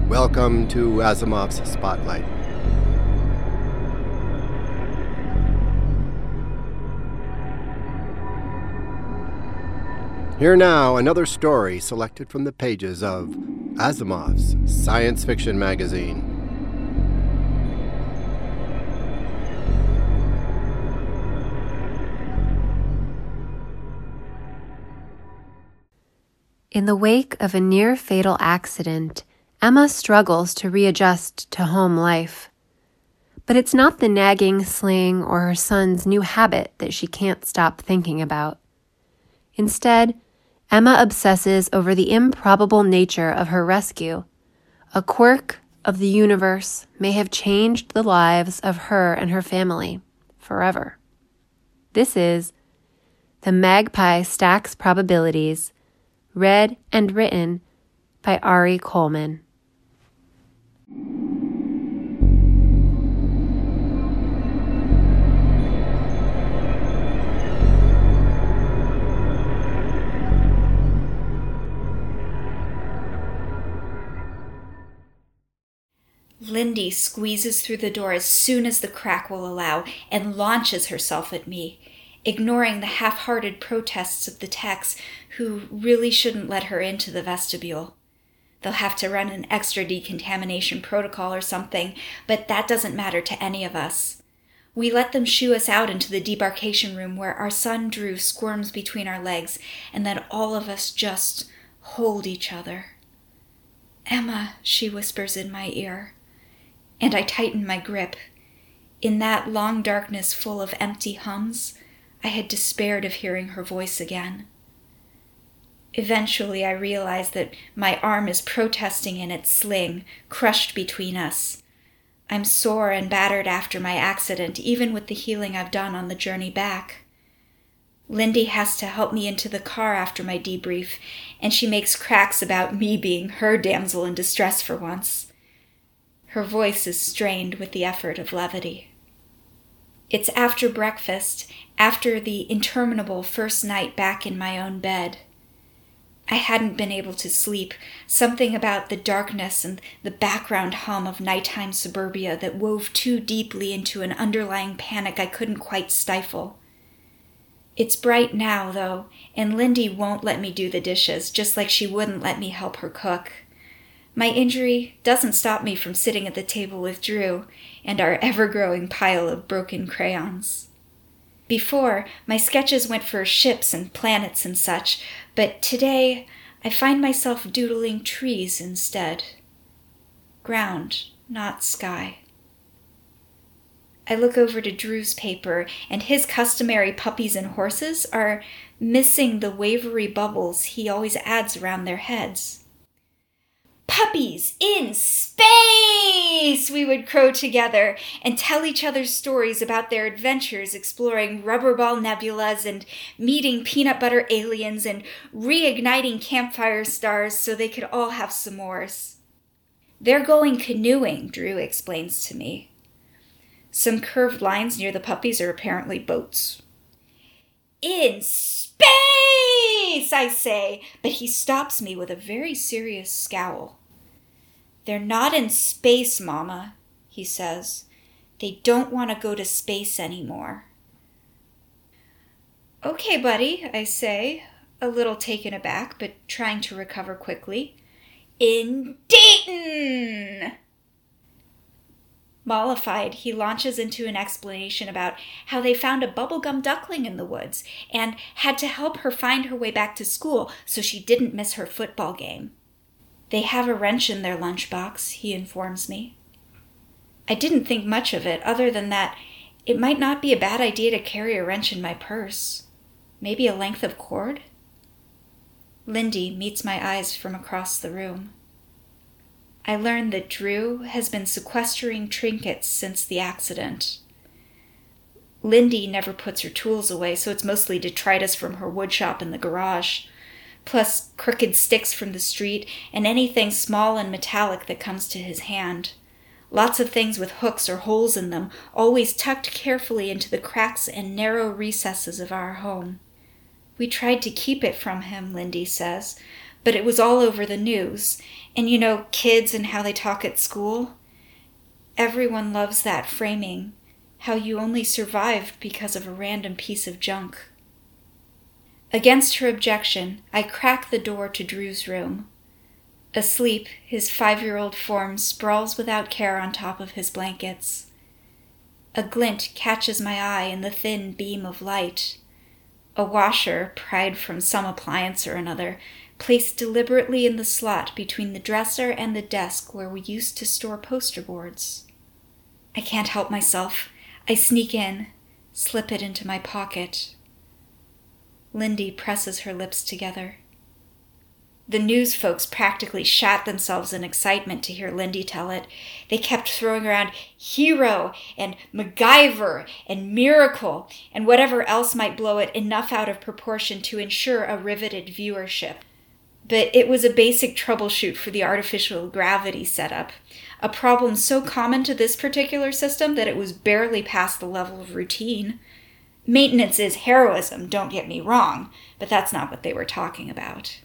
Welcome to Asimov's Spotlight. Here now, another story selected from the pages of Asimov's science fiction magazine. In the wake of a near-fatal accident, Emma struggles to readjust to home life. But it's not the nagging sling or her son's new habit that she can't stop thinking about. Instead, Emma obsesses over the improbable nature of her rescue. A quirk of the universe may have changed the lives of her and her family forever. This is The Magpie Stacks Probabilities, read and written by Ari Coleman. Lindy squeezes through the door as soon as the crack will allow and launches herself at me, ignoring the half-hearted protests of the techs who really shouldn't let her into the vestibule. They'll have to run an extra decontamination protocol or something, but that doesn't matter to any of us. We let them shoo us out into the debarkation room where our son Drew squirms between our legs, and then all of us just hold each other. "Emma," she whispers in my ear, and I tighten my grip. In that long darkness full of empty hums, I had despaired of hearing her voice again. Eventually, I realize that my arm is protesting in its sling, crushed between us. I'm sore and battered after my accident, even with the healing I've done on the journey back. Lindy has to help me into the car after my debrief, and she makes cracks about me being her damsel in distress for once. Her voice is strained with the effort of levity. It's after breakfast, after the interminable first night back in my own bed. I hadn't been able to sleep, something about the darkness and the background hum of nighttime suburbia that wove too deeply into an underlying panic I couldn't quite stifle. It's bright now, though, and Lindy won't let me do the dishes, just like she wouldn't let me help her cook. My injury doesn't stop me from sitting at the table with Drew and our ever-growing pile of broken crayons. Before, my sketches went for ships and planets and such, but today I find myself doodling trees instead. Ground, not sky. I look over to Drew's paper, and his customary puppies and horses are missing the wavery bubbles he always adds around their heads. "Puppies in space!" we would crow together and tell each other stories about their adventures exploring rubberball nebulas and meeting peanut butter aliens and reigniting campfire stars so they could all have s'mores. "They're going canoeing," Drew explains to me. Some curved lines near the puppies are apparently boats. "In space!" I say, but he stops me with a very serious scowl. "They're not in space, Mama," he says. "They don't want to go to space anymore." "Okay, buddy," I say, a little taken aback, but trying to recover quickly. "In Dayton!" Mollified, he launches into an explanation about how they found a bubblegum duckling in the woods and had to help her find her way back to school so she didn't miss her football game. "They have a wrench in their lunchbox," he informs me. I didn't think much of it, other than that it might not be a bad idea to carry a wrench in my purse. Maybe a length of cord? Lindy meets my eyes from across the room. I learn that Drew has been sequestering trinkets since the accident. Lindy never puts her tools away, so it's mostly detritus from her woodshop in the garage, plus crooked sticks from the street and anything small and metallic that comes to his hand. Lots of things with hooks or holes in them, always tucked carefully into the cracks and narrow recesses of our home. We tried to keep it from him, Lindy says, but it was all over the news. And you know, kids and how they talk at school? Everyone loves that framing, how you only survived because of a random piece of junk. Against her objection, I crack the door to Drew's room. Asleep, his 5-year-old form sprawls without care on top of his blankets. A glint catches my eye in the thin beam of light. A washer, pried from some appliance or another, placed deliberately in the slot between the dresser and the desk where we used to store poster boards. I can't help myself. I sneak in, slip it into my pocket. Lindy presses her lips together. The news folks practically shat themselves in excitement to hear Lindy tell it. They kept throwing around hero and MacGyver and miracle and whatever else might blow it enough out of proportion to ensure a riveted viewership. But it was a basic troubleshoot for the artificial gravity setup, a problem so common to this particular system that it was barely past the level of routine. Maintenance is heroism, don't get me wrong, but that's not what they were talking about.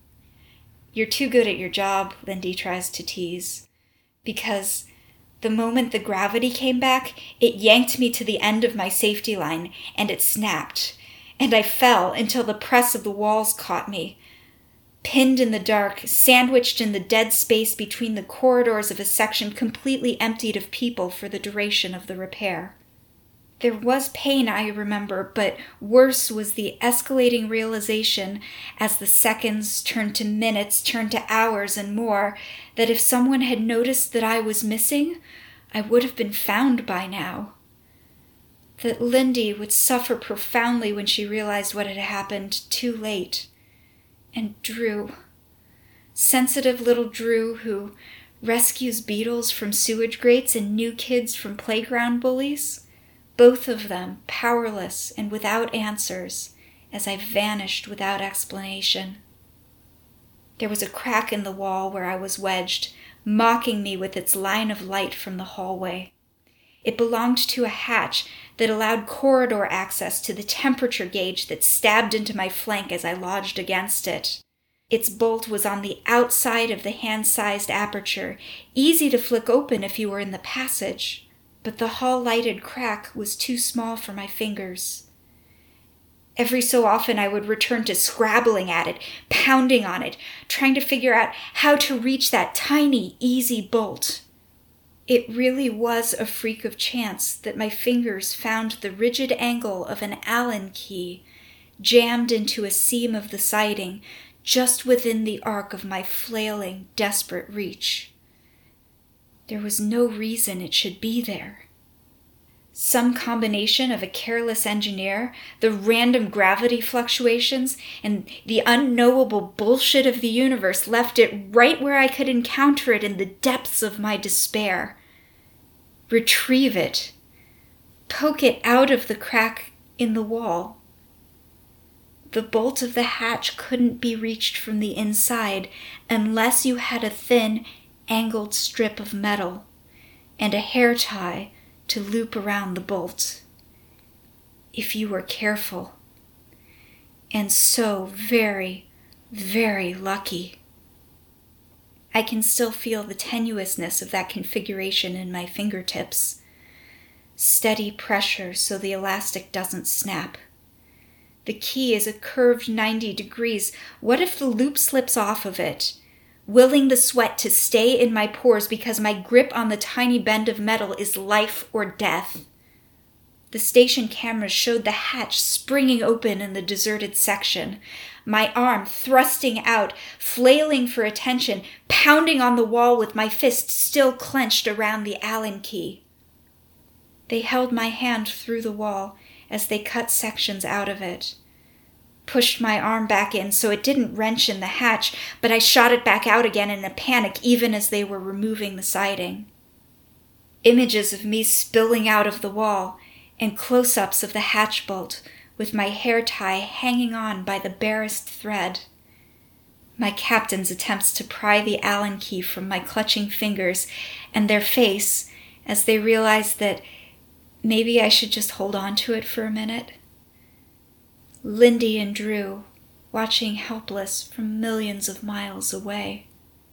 You're too good at your job, Lindy tries to tease, because the moment the gravity came back, it yanked me to the end of my safety line, and it snapped, and I fell until the press of the walls caught me. Pinned in the dark, sandwiched in the dead space between the corridors of a section completely emptied of people for the duration of the repair. There was pain, I remember, but worse was the escalating realization as the seconds turned to minutes, turned to hours and more, that if someone had noticed that I was missing, I would have been found by now. That Lindy would suffer profoundly when she realized what had happened too late. And Drew, sensitive little Drew who rescues beetles from sewage grates and new kids from playground bullies, both of them powerless and without answers as I vanished without explanation. There was a crack in the wall where I was wedged, mocking me with its line of light from the hallway. It belonged to a hatch that allowed corridor access to the temperature gauge that stabbed into my flank as I lodged against it. Its bolt was on the outside of the hand-sized aperture, easy to flick open if you were in the passage, but the hall-lighted crack was too small for my fingers. Every so often I would return to scrabbling at it, pounding on it, trying to figure out how to reach that tiny, easy bolt. It really was a freak of chance that my fingers found the rigid angle of an Allen key jammed into a seam of the siding just within the arc of my flailing, desperate reach. There was no reason it should be there. Some combination of a careless engineer, the random gravity fluctuations, and the unknowable bullshit of the universe left it right where I could encounter it in the depths of my despair. Retrieve it. Poke it out of the crack in the wall. The bolt of the hatch couldn't be reached from the inside unless you had a thin, angled strip of metal and a hair tie to loop around the bolt. If you were careful. And so very, very lucky. I can still feel the tenuousness of that configuration in my fingertips. Steady pressure so the elastic doesn't snap. The key is a curved 90 degrees. What if the loop slips off of it? Willing the sweat to stay in my pores because my grip on the tiny bend of metal is life or death. The station cameras showed the hatch springing open in the deserted section, my arm thrusting out, flailing for attention, pounding on the wall with my fist still clenched around the Allen key. They held my hand through the wall as they cut sections out of it. Pushed my arm back in so it didn't wrench in the hatch, but I shot it back out again in a panic even as they were removing the siding. Images of me spilling out of the wall and close-ups of the hatch bolt with my hair tie hanging on by the barest thread. My captain's attempts to pry the Allen key from my clutching fingers and their face as they realized that maybe I should just hold on to it for a minute. Lindy and Drew, watching helpless from millions of miles away.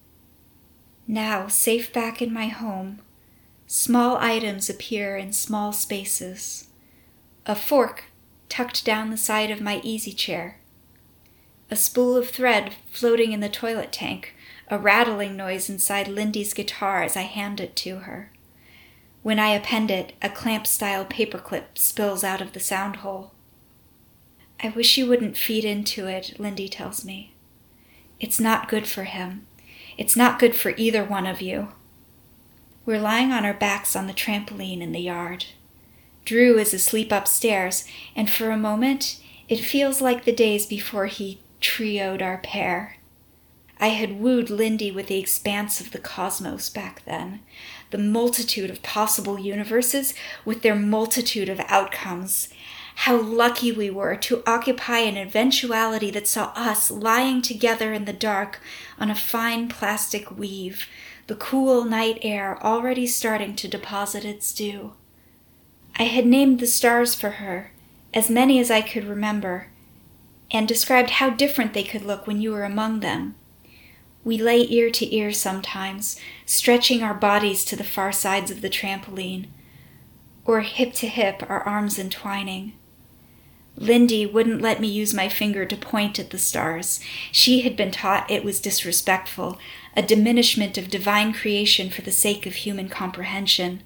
Now, safe back in my home, small items appear in small spaces. A fork tucked down the side of my easy chair. A spool of thread floating in the toilet tank, a rattling noise inside Lindy's guitar as I hand it to her. When I append it, a clamp-style paperclip spills out of the sound hole. I wish you wouldn't feed into it, Lindy tells me. It's not good for him. It's not good for either one of you. We're lying on our backs on the trampoline in the yard. Drew is asleep upstairs, and for a moment, it feels like the days before he trioed our pair. I had wooed Lindy with the expanse of the cosmos back then, the multitude of possible universes with their multitude of outcomes. How lucky we were to occupy an eventuality that saw us lying together in the dark on a fine plastic weave, the cool night air already starting to deposit its dew. I had named the stars for her, as many as I could remember, and described how different they could look when you were among them. We lay ear to ear sometimes, stretching our bodies to the far sides of the trampoline, or hip to hip, our arms entwining. Lindy wouldn't let me use my finger to point at the stars. She had been taught it was disrespectful, a diminishment of divine creation for the sake of human comprehension.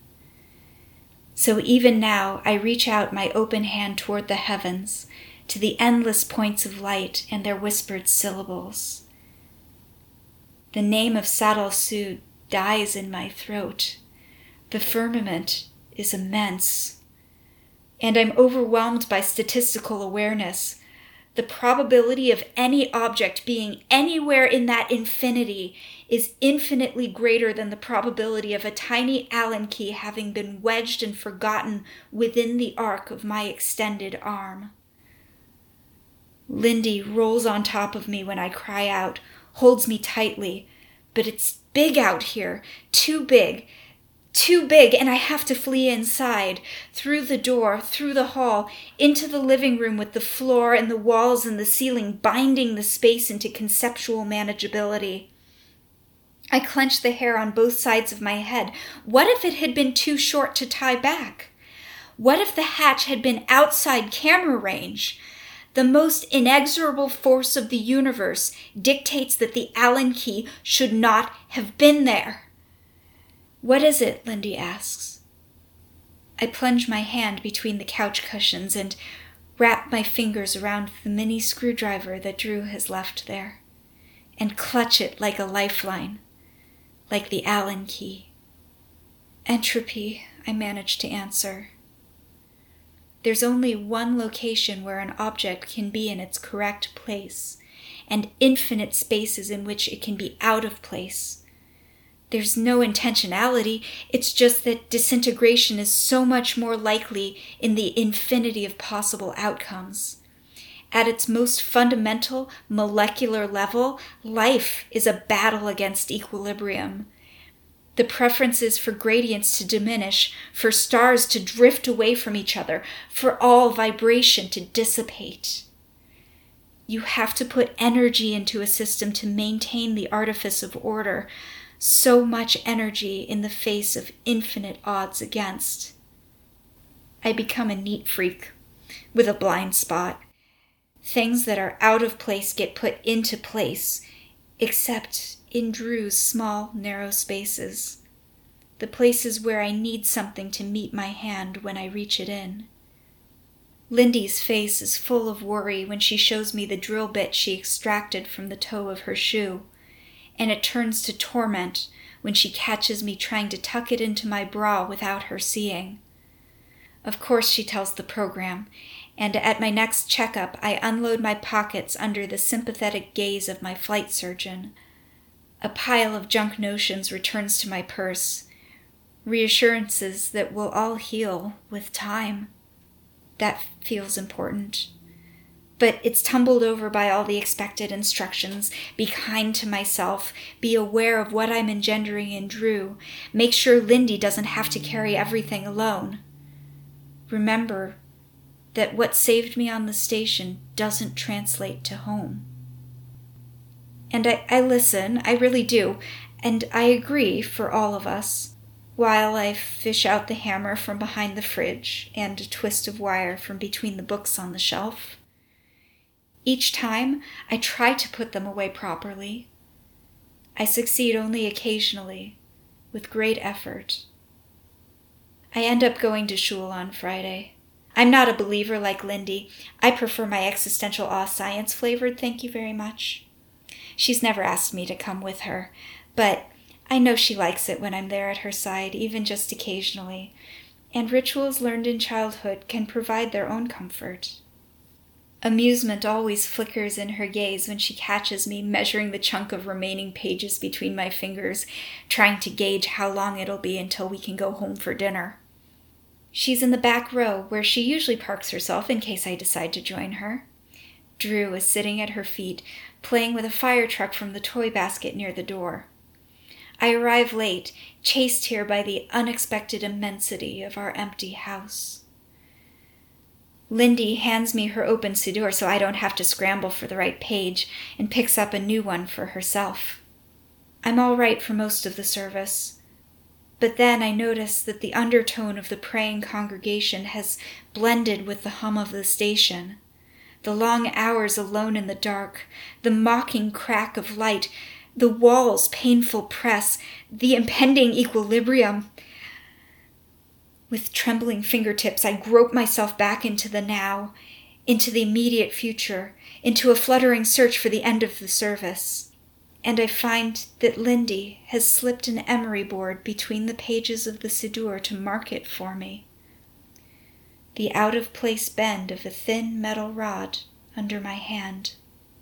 So even now I reach out my open hand toward the heavens, to the endless points of light and their whispered syllables. The name of Sadal Sud dies in my throat. The firmament is immense. And I'm overwhelmed by statistical awareness. The probability of any object being anywhere in that infinity is infinitely greater than the probability of a tiny Allen key having been wedged and forgotten within the arc of my extended arm. Lindy rolls on top of me when I cry out, holds me tightly, but it's big out here, too big, and I have to flee inside, through the door, through the hall, into the living room with the floor and the walls and the ceiling binding the space into conceptual manageability. I clench the hair on both sides of my head. What if it had been too short to tie back? What if the hatch had been outside camera range? The most inexorable force of the universe dictates that the Allen key should not have been there. What is it? Lindy asks. I plunge my hand between the couch cushions and wrap my fingers around the mini screwdriver that Drew has left there, and clutch it like a lifeline, like the Allen key. Entropy, I manage to answer. There's only one location where an object can be in its correct place, and infinite spaces in which it can be out of place. There's no intentionality, it's just that disintegration is so much more likely in the infinity of possible outcomes. At its most fundamental, molecular level, life is a battle against equilibrium. The preference is for gradients to diminish, for stars to drift away from each other, for all vibration to dissipate. You have to put energy into a system to maintain the artifice of order, so much energy in the face of infinite odds against. I become a neat freak with a blind spot. Things that are out of place get put into place, except in Drew's small, narrow spaces, the places where I need something to meet my hand when I reach it in. Lindy's face is full of worry when she shows me the drill bit she extracted from the toe of her shoe, and it turns to torment when she catches me trying to tuck it into my bra without her seeing. Of course she tells the program, and at my next checkup I unload my pockets under the sympathetic gaze of my flight surgeon. A pile of junk notions returns to my purse, reassurances that we'll all heal with time. That feels important. But it's tumbled over by all the expected instructions. Be kind to myself. Be aware of what I'm engendering in Drew. Make sure Lindy doesn't have to carry everything alone. Remember, that what saved me on the station doesn't translate to home. And I listen, I really do, and I agree for all of us, while I fish out the hammer from behind the fridge and a twist of wire from between the books on the shelf. Each time, I try to put them away properly. I succeed only occasionally, with great effort. I end up going to shul on Friday. I'm not a believer like Lindy. I prefer my existential awe science flavored, thank you very much. She's never asked me to come with her, but I know she likes it when I'm there at her side, even just occasionally, and rituals learned in childhood can provide their own comfort. Amusement always flickers in her gaze when she catches me measuring the chunk of remaining pages between my fingers, trying to gauge how long it'll be until we can go home for dinner. She's in the back row, where she usually parks herself in case I decide to join her. Drew is sitting at her feet, playing with a fire truck from the toy basket near the door. I arrive late, chased here by the unexpected immensity of our empty house. Lindy hands me her open siddur so I don't have to scramble for the right page, and picks up a new one for herself. I'm all right for most of the service, but then I notice that the undertone of the praying congregation has blended with the hum of the station. The long hours alone in the dark, the mocking crack of light, the wall's painful press, the impending equilibrium. With trembling fingertips, I grope myself back into the now, into the immediate future, into a fluttering search for the end of the service. And I find that Lindy has slipped an emery board between the pages of the siddur to mark it for me. The out-of-place bend of a thin metal rod under my hand.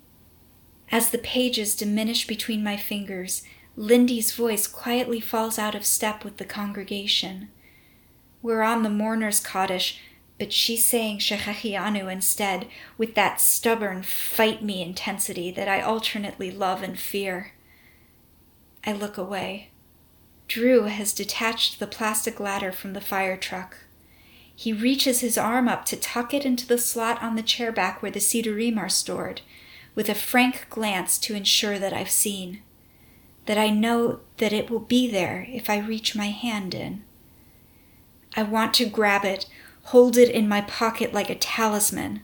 As the pages diminish between my fingers, Lindy's voice quietly falls out of step with the congregation. We're on the mourner's Kaddish, but she's saying Shechechianu instead, with that stubborn fight-me intensity that I alternately love and fear. I look away. Drew has detached the plastic ladder from the fire truck. He reaches his arm up to tuck it into the slot on the chair back where the Siddurim are stored, with a frank glance to ensure that I've seen, that I know that it will be there if I reach my hand in. I want to grab it, hold it in my pocket like a talisman.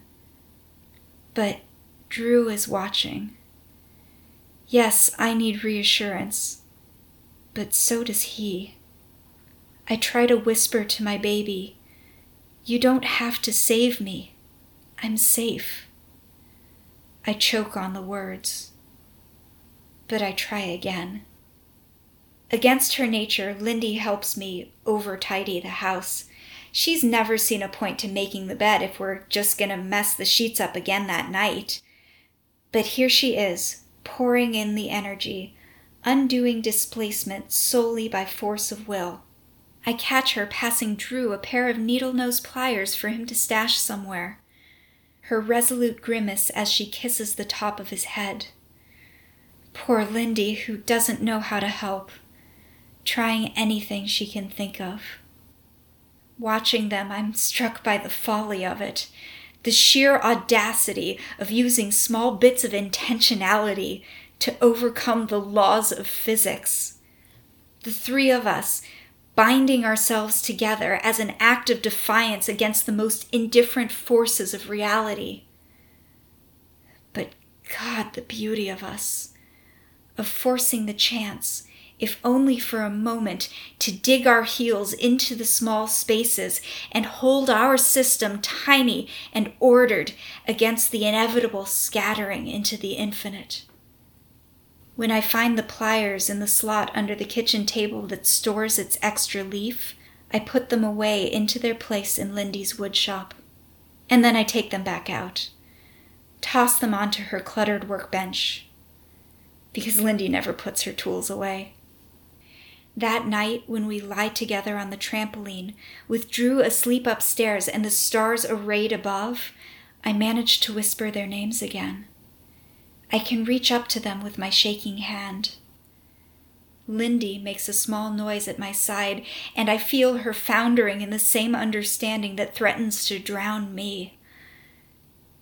But Drew is watching. Yes, I need reassurance, but so does he. I try to whisper to my baby, "You don't have to save me. I'm safe." I choke on the words, but I try again. Against her nature, Lindy helps me over-tidy the house. She's never seen a point to making the bed if we're just going to mess the sheets up again that night. But here she is, pouring in the energy, undoing displacement solely by force of will. I catch her passing Drew a pair of needle-nose pliers for him to stash somewhere. Her resolute grimace as she kisses the top of his head. Poor Lindy, who doesn't know how to help, trying anything she can think of. Watching them, I'm struck by the folly of it, the sheer audacity of using small bits of intentionality to overcome the laws of physics. The three of us, binding ourselves together as an act of defiance against the most indifferent forces of reality. But God, the beauty of us, of forcing the chance, if only for a moment, to dig our heels into the small spaces and hold our system tiny and ordered against the inevitable scattering into the infinite. When I find the pliers in the slot under the kitchen table that stores its extra leaf, I put them away into their place in Lindy's wood shop. And then I take them back out, toss them onto her cluttered workbench, because Lindy never puts her tools away. That night, when we lie together on the trampoline, with Drew asleep upstairs and the stars arrayed above, I manage to whisper their names again. I can reach up to them with my shaking hand. Lindy makes a small noise at my side, and I feel her foundering in the same understanding that threatens to drown me.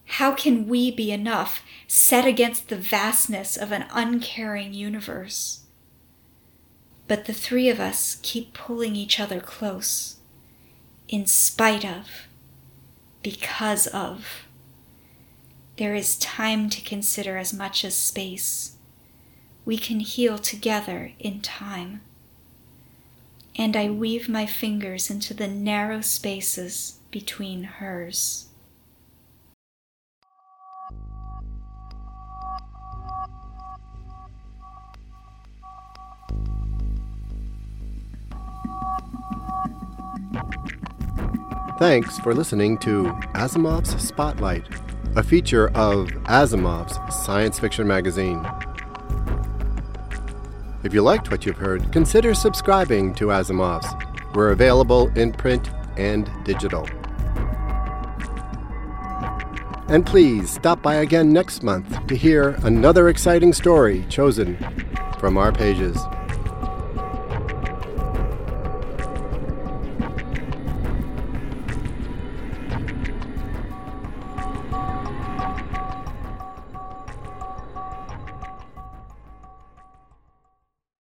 How can we be enough set against the vastness of an uncaring universe? But the three of us keep pulling each other close, in spite of, because of. There is time to consider as much as space. We can heal together in time. And I weave my fingers into the narrow spaces between hers. Thanks for listening to Asimov's Spotlight, a feature of Asimov's Science Fiction Magazine. If you liked what you've heard, consider subscribing to Asimov's. We're available in print and digital. And please stop by again next month to hear another exciting story chosen from our pages.